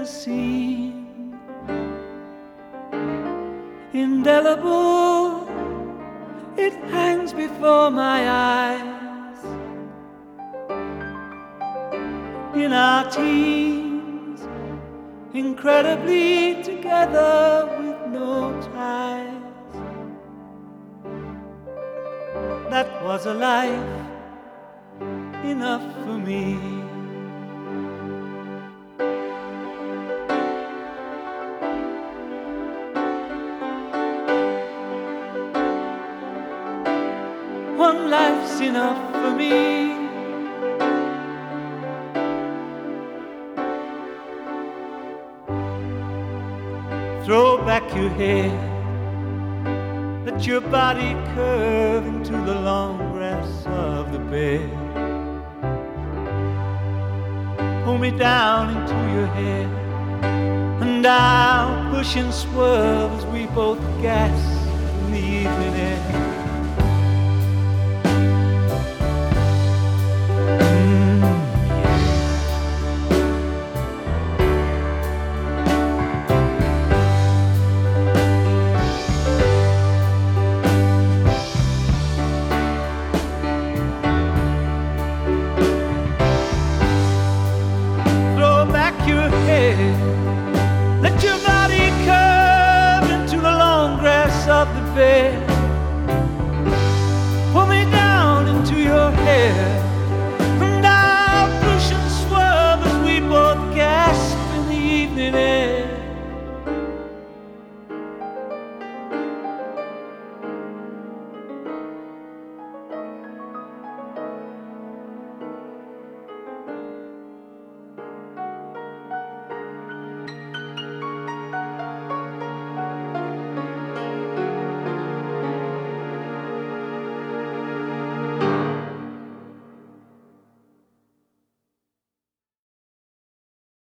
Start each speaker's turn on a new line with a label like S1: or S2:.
S1: a scene indelible, it hangs before my eyes. In our teens, incredibly together with no ties. That was a life enough for me. One life's enough for me. Throw back your head, let your body curve into the long grass of the bed. Pull me down into your head, and I'll push and swerve as we both gasp in the evening air.